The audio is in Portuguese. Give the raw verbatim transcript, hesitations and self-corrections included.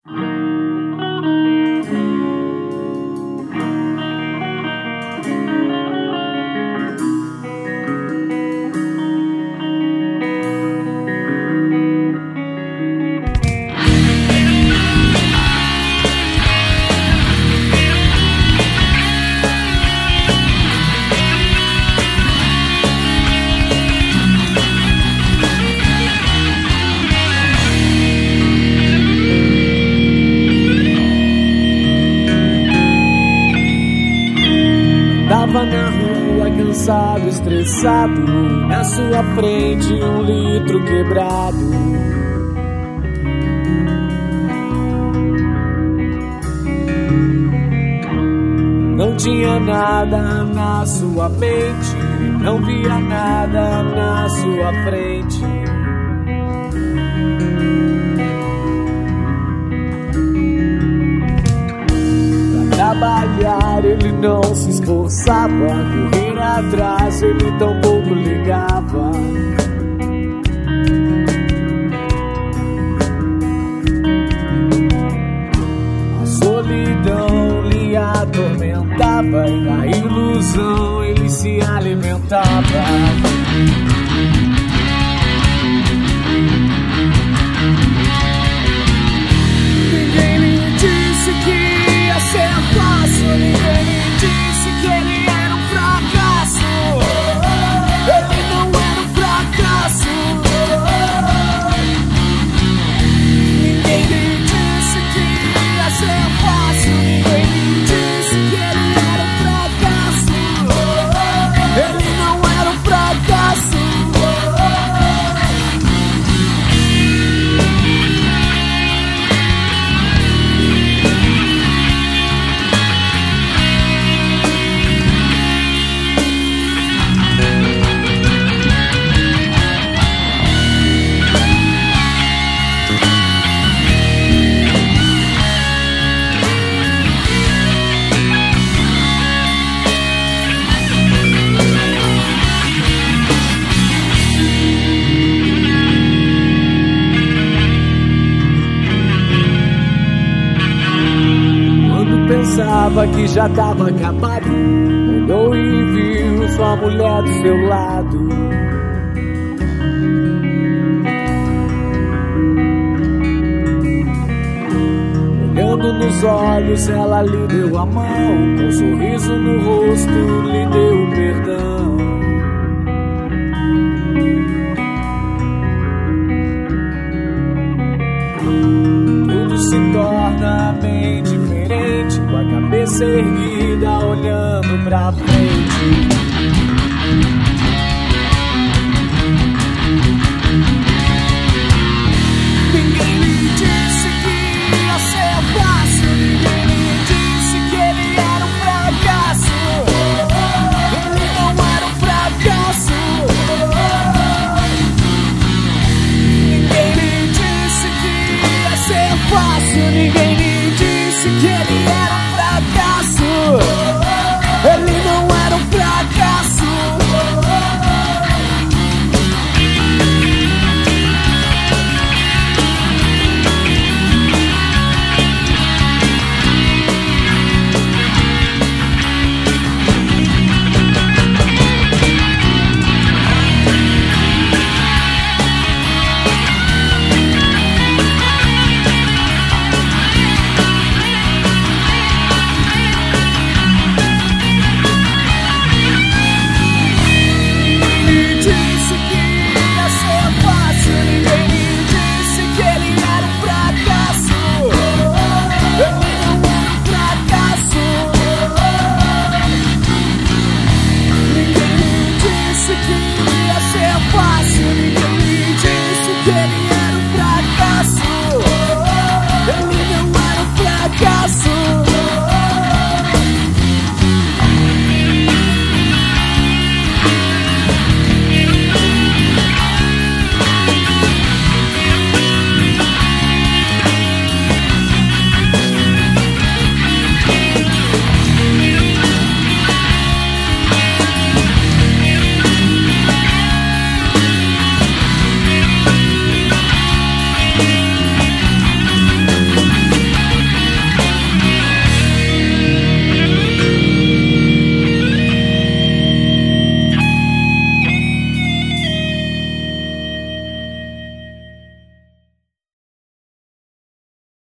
Tava na rua, cansado, estressado, na sua frente um litro quebrado. Não tinha nada na sua mente, não via nada na sua frente. Trabalhar ele não se esforçava, correr atrás ele tão pouco ligava. A solidão lhe atormentava e na ilusão ele se alimentava. Ninguém lhe disse que ser fácil, ninguém me disse que ele era um fracasso. Ele não era um fracasso. Ninguém me disse que ia ser fácil, ninguém me disse que ele era um fracasso. Ele não era um fracasso. Pensava que já tava acabado, olhou e viu sua mulher do seu lado. Olhando nos olhos, ela lhe deu a mão, com um sorriso no rosto, lhe deu o perdão. Tudo se torna bem diferente, com a cabeça erguida, olhando pra frente. Ninguém lhe disse que ia ser fácil, ninguém lhe disse que ele era um fracasso. Ele não era um fracasso. Ninguém lhe disse que ia ser fácil, ninguém lhe disse que ele era um fracasso.